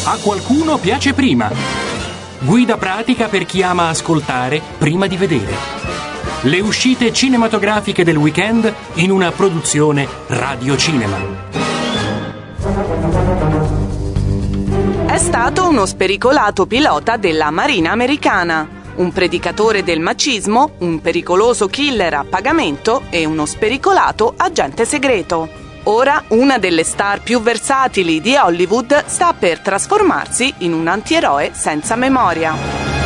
A qualcuno piace prima. Guida pratica per chi ama ascoltare prima di vedere. Le uscite cinematografiche del weekend in una produzione Radio Cinema. È stato uno spericolato pilota della Marina americana, un predicatore del macismo, un pericoloso killer a pagamento e uno spericolato agente segreto. Ora una delle star più versatili di Hollywood sta per trasformarsi in un antieroe senza memoria.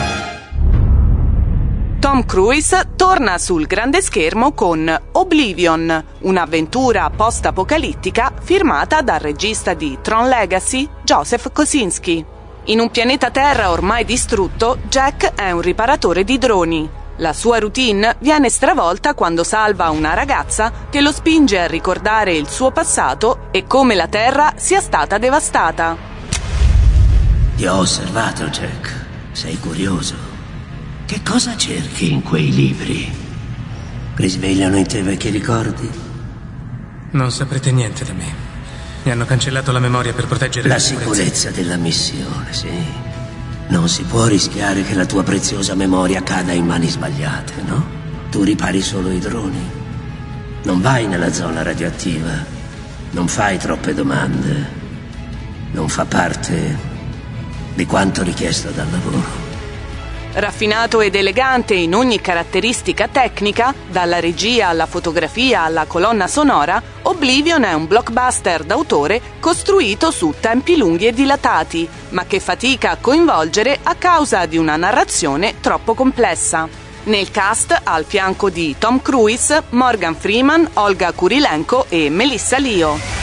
Tom Cruise torna sul grande schermo con Oblivion, un'avventura post-apocalittica firmata dal regista di Tron Legacy, Joseph Kosinski. In un pianeta Terra ormai distrutto, Jack è un riparatore di droni. La sua routine viene stravolta quando salva una ragazza che lo spinge a ricordare il suo passato e come la Terra sia stata devastata. Ti ho osservato, Jack. Sei curioso. Che cosa cerchi in quei libri? Risvegliano in te vecchi ricordi? Non saprete niente da me. Mi hanno cancellato la memoria per proteggere la sicurezza della missione, sì. Non si può rischiare che la tua preziosa memoria cada in mani sbagliate, no? Tu ripari solo i droni. Non vai nella zona radioattiva. Non fai troppe domande. Non fa parte di quanto richiesto dal lavoro. Raffinato ed elegante in ogni caratteristica tecnica, dalla regia alla fotografia alla colonna sonora, Oblivion è un blockbuster d'autore costruito su tempi lunghi e dilatati, ma che fatica a coinvolgere a causa di una narrazione troppo complessa. Nel cast, al fianco di Tom Cruise, Morgan Freeman, Olga Kurilenko e Melissa Leo.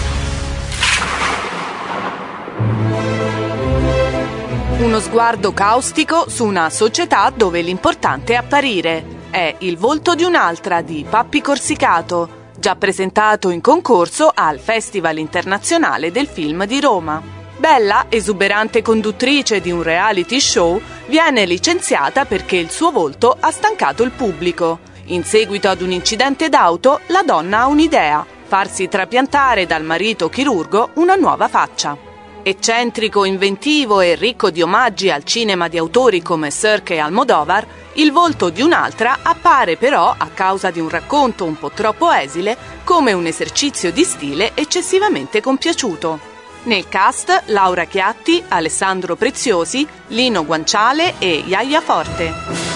Uno sguardo caustico su una società dove l'importante è apparire. È Il volto di un'altra di Pappi Corsicato, già presentato in concorso al Festival Internazionale del Film di Roma. Bella, esuberante conduttrice di un reality show, viene licenziata perché il suo volto ha stancato il pubblico. In seguito ad un incidente d'auto, la donna ha un'idea: farsi trapiantare dal marito chirurgo una nuova faccia. Eccentrico, inventivo e ricco di omaggi al cinema di autori come Sirk e Almodovar, Il volto di un'altra appare però, a causa di un racconto un po' troppo esile, come un esercizio di stile eccessivamente compiaciuto. Nel cast Laura Chiatti, Alessandro Preziosi, Lino Guanciale e Yaya Forte.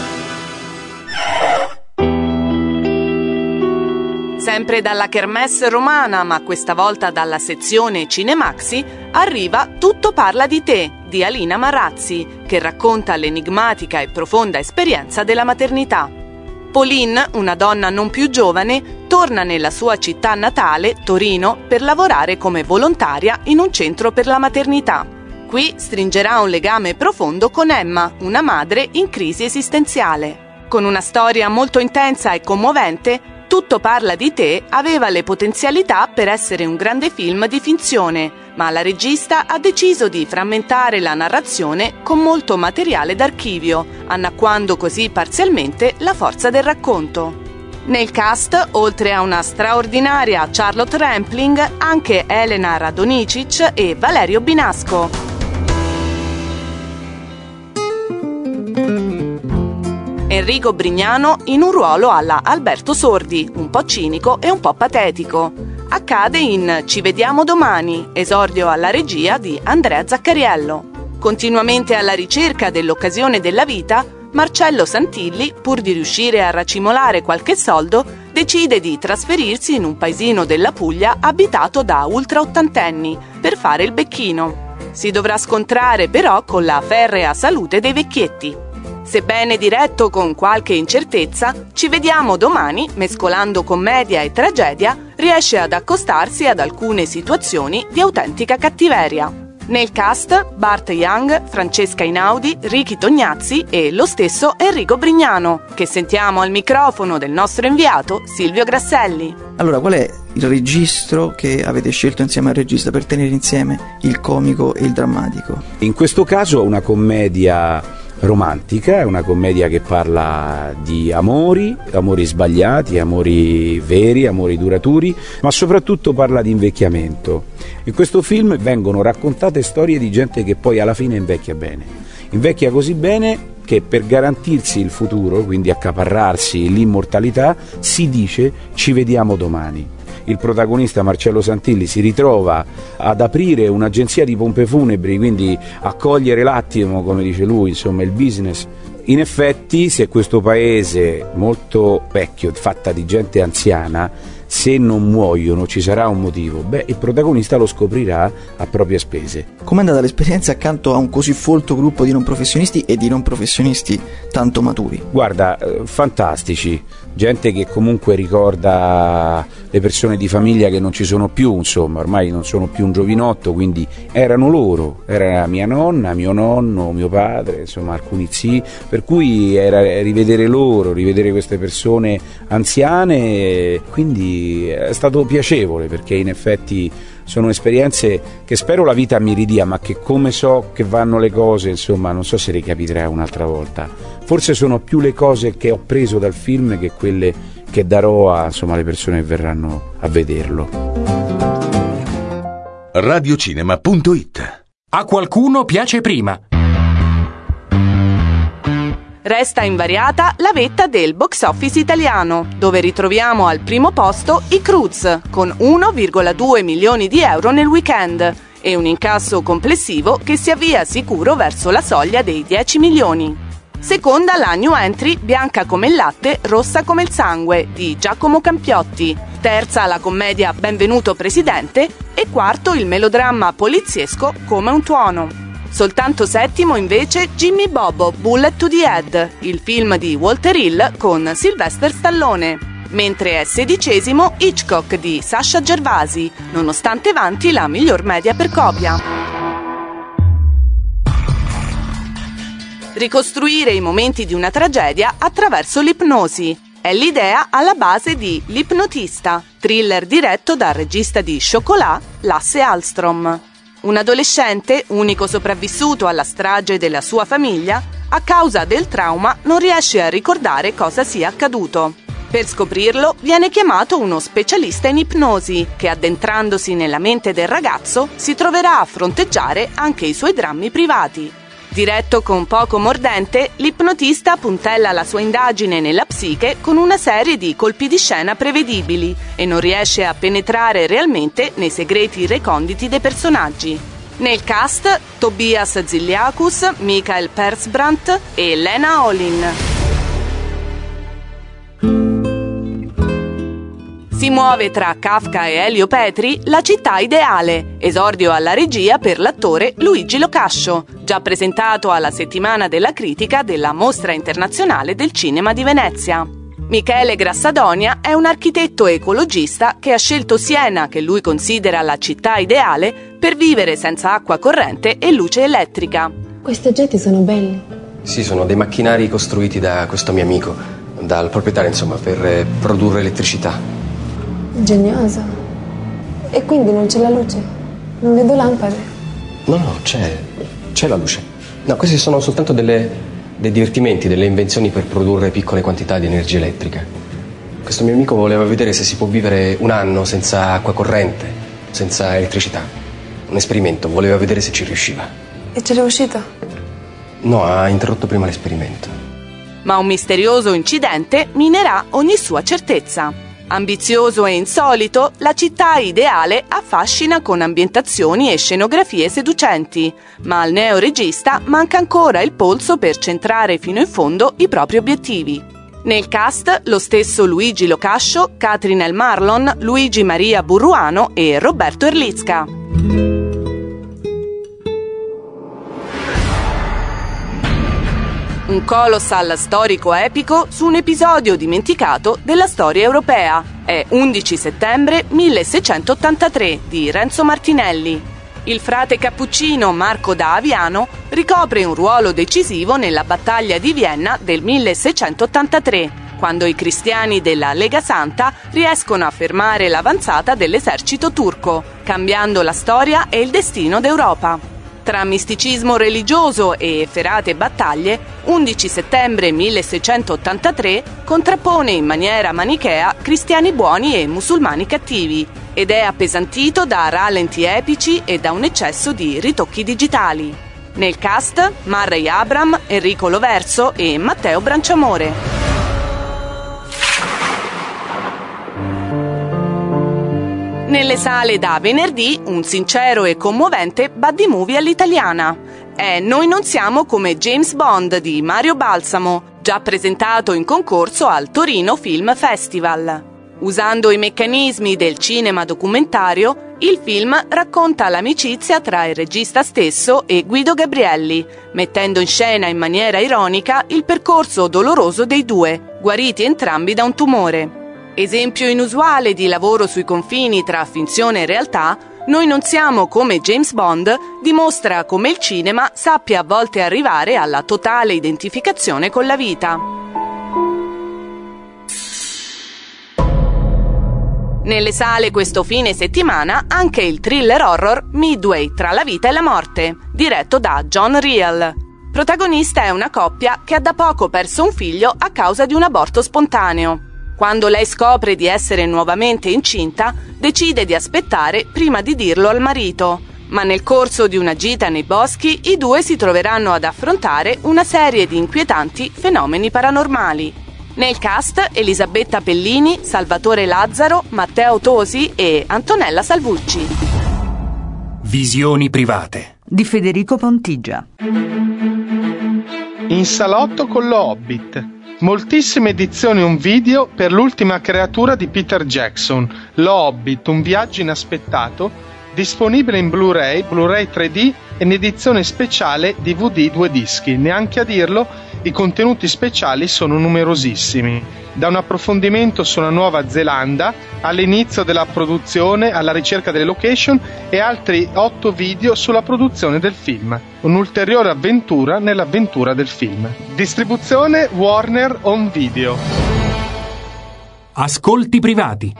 Sempre dalla Kermesse romana, ma questa volta dalla sezione Cinemaxi, arriva Tutto parla di te, di Alina Marrazzi, che racconta l'enigmatica e profonda esperienza della maternità. Pauline, una donna non più giovane, torna nella sua città natale, Torino, per lavorare come volontaria in un centro per la maternità. Qui stringerà un legame profondo con Emma, una madre in crisi esistenziale. Con una storia molto intensa e commovente, Tutto parla di te aveva le potenzialità per essere un grande film di finzione, ma la regista ha deciso di frammentare la narrazione con molto materiale d'archivio, annacquando così parzialmente la forza del racconto. Nel cast, oltre a una straordinaria Charlotte Rampling, anche Elena Radonicic e Valerio Binasco. Enrico Brignano in un ruolo alla Alberto Sordi, un po' cinico e un po' patetico. Accade in Ci vediamo domani, esordio alla regia di Andrea Zaccariello. Continuamente alla ricerca dell'occasione della vita, Marcello Santilli, pur di riuscire a racimolare qualche soldo, decide di trasferirsi in un paesino della Puglia abitato da ultraottantenni per fare il becchino. Si dovrà scontrare però con la ferrea salute dei vecchietti. Sebbene diretto con qualche incertezza, Ci vediamo domani, mescolando commedia e tragedia, riesce ad accostarsi ad alcune situazioni di autentica cattiveria. Nel cast, Bart Young, Francesca Inaudi, Ricky Tognazzi e lo stesso Enrico Brignano, che sentiamo al microfono del nostro inviato Silvio Grasselli. Allora, qual è il registro che avete scelto insieme al regista per tenere insieme il comico e il drammatico? In questo caso una commedia romantica, è una commedia che parla di amori sbagliati, amori veri, amori duraturi, ma soprattutto parla di invecchiamento. In questo film vengono raccontate storie di gente che poi alla fine invecchia così bene che per garantirsi il futuro, quindi accaparrarsi l'immortalità, si dice ci vediamo domani. Il protagonista Marcello Santilli si ritrova ad aprire un'agenzia di pompe funebri, quindi a cogliere l'attimo, come dice lui, insomma il business. In effetti, se questo paese molto vecchio, fatta di gente anziana, se non muoiono ci sarà un motivo. Il protagonista lo scoprirà a proprie spese. Com'è andata l'esperienza accanto a un così folto gruppo di non professionisti e di non professionisti tanto maturi? Guarda, fantastici, gente che comunque ricorda le persone di famiglia che non ci sono più, insomma, ormai non sono più un giovinotto, quindi erano loro, era mia nonna, mio nonno, mio padre, insomma alcuni zii, per cui era rivedere queste persone anziane, quindi è stato piacevole, perché in effetti sono esperienze che spero la vita mi ridia, ma che come so che vanno le cose, insomma non so se ricapiterà un'altra volta. Forse sono più le cose che ho preso dal film che quelle che darò alle persone che verranno a vederlo. Radiocinema.it. A qualcuno piace prima. Resta invariata la vetta del box office italiano, dove ritroviamo al primo posto i Cruz, con 1,2 milioni di euro nel weekend e un incasso complessivo che si avvia sicuro verso la soglia dei 10 milioni. Seconda la new entry Bianca come il latte, rossa come il sangue di Giacomo Campiotti. Terza la commedia Benvenuto Presidente e quarto il melodramma poliziesco Come un tuono. Soltanto settimo invece Jimmy Bobo Bullet to the Head, il film di Walter Hill con Sylvester Stallone, mentre è sedicesimo Hitchcock di Sasha Gervasi, nonostante vanti la miglior media per copia. Ricostruire i momenti di una tragedia attraverso l'ipnosi è l'idea alla base di L'ipnotista, thriller diretto dal regista di Chocolat, Lasse Hallström. Un adolescente, unico sopravvissuto alla strage della sua famiglia, a causa del trauma non riesce a ricordare cosa sia accaduto. Per scoprirlo viene chiamato uno specialista in ipnosi che, addentrandosi nella mente del ragazzo, si troverà a fronteggiare anche i suoi drammi privati. Diretto con poco mordente, l'ipnotista puntella la sua indagine nella psiche con una serie di colpi di scena prevedibili e non riesce a penetrare realmente nei segreti reconditi dei personaggi. Nel cast, Tobias Ziliakus, Michael Persbrandt e Lena Olin. Si muove tra Kafka e Elio Petri La città ideale, esordio alla regia per l'attore Luigi Locascio, già presentato alla settimana della critica della Mostra Internazionale del Cinema di Venezia. Michele Grassadonia è un architetto ecologista che ha scelto Siena, che lui considera la città ideale, per vivere senza acqua corrente e luce elettrica. Questi oggetti sono belli. Sì, sono dei macchinari costruiti da questo mio amico, dal proprietario, insomma, per produrre elettricità. Ingegnoso. E quindi non c'è la luce? Non vedo lampade? No, c'è la luce. No, questi sono soltanto dei divertimenti, delle invenzioni per produrre piccole quantità di energia elettrica. Questo mio amico voleva vedere se si può vivere un anno senza acqua corrente, senza elettricità. Un esperimento, voleva vedere se ci riusciva. E c'è riuscito? No, ha interrotto prima l'esperimento. Ma un misterioso incidente minerà ogni sua certezza. Ambizioso e insolito, La città ideale affascina con ambientazioni e scenografie seducenti, ma al neoregista manca ancora il polso per centrare fino in fondo i propri obiettivi. Nel cast lo stesso Luigi Locascio, Catherine El Marlon, Luigi Maria Burruano e Roberto Erlicka. Un colossal storico epico su un episodio dimenticato della storia europea. È 11 settembre 1683 di Renzo Martinelli. Il frate cappuccino Marco da Aviano ricopre un ruolo decisivo nella battaglia di Vienna del 1683, quando i cristiani della Lega Santa riescono a fermare l'avanzata dell'esercito turco, cambiando la storia e il destino d'Europa. Tra misticismo religioso e efferate battaglie, 11 settembre 1683 contrappone in maniera manichea cristiani buoni e musulmani cattivi ed è appesantito da rallenti epici e da un eccesso di ritocchi digitali. Nel cast Murray Abram, Enrico Loverso e Matteo Branciamore. Nelle sale da venerdì un sincero e commovente buddy movie all'italiana. È Noi non siamo come James Bond di Mario Balsamo, già presentato in concorso al Torino Film Festival. Usando i meccanismi del cinema documentario, il film racconta l'amicizia tra il regista stesso e Guido Gabrielli, mettendo in scena in maniera ironica il percorso doloroso dei due, guariti entrambi da un tumore. Esempio inusuale di lavoro sui confini tra finzione e realtà, Noi non siamo come James Bond dimostra come il cinema sappia a volte arrivare alla totale identificazione con la vita. Nelle sale questo fine settimana anche il thriller horror Midway tra la vita e la morte, diretto da John Reel. Protagonista è una coppia che ha da poco perso un figlio a causa di un aborto spontaneo. Quando lei scopre di essere nuovamente incinta, decide di aspettare prima di dirlo al marito. Ma nel corso di una gita nei boschi, i due si troveranno ad affrontare una serie di inquietanti fenomeni paranormali. Nel cast Elisabetta Pellini, Salvatore Lazzaro, Matteo Tosi e Antonella Salvucci. Visioni private di Federico Pontigia. In salotto con lo Hobbit. Moltissime edizioni un video per l'ultima creatura di Peter Jackson, Lo Hobbit, un viaggio inaspettato, disponibile in Blu-ray, Blu-ray 3D e in edizione speciale DVD 2 dischi. Neanche a dirlo, i contenuti speciali sono numerosissimi. Da un approfondimento sulla Nuova Zelanda, all'inizio della produzione, alla ricerca delle location e altri 8 video sulla produzione del film. Un'ulteriore avventura nell'avventura del film. Distribuzione Warner Home Video. Ascolti privati.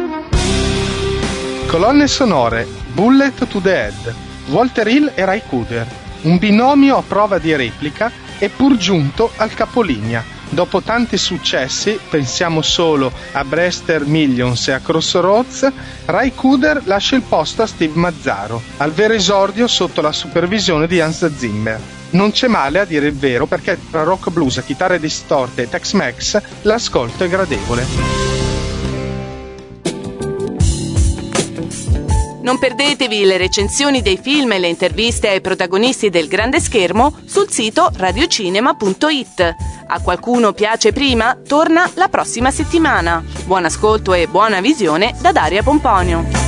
Colonne sonore Bullet to the Head, Walter Hill e Ray Cooder. Un binomio a prova di replica eppur giunto al capolinea. Dopo tanti successi, pensiamo solo a Brewster Millions e a Crossroads, Ray Cooder lascia il posto a Steve Mazzaro, al vero esordio sotto la supervisione di Hans Zimmer. Non c'è male a dire il vero, perché tra rock blues, chitarre distorte e Tex-Mex l'ascolto è gradevole. Non perdetevi le recensioni dei film e le interviste ai protagonisti del grande schermo sul sito radiocinema.it. A qualcuno piace prima? Torna la prossima settimana. Buon ascolto e buona visione da Daria Pomponio.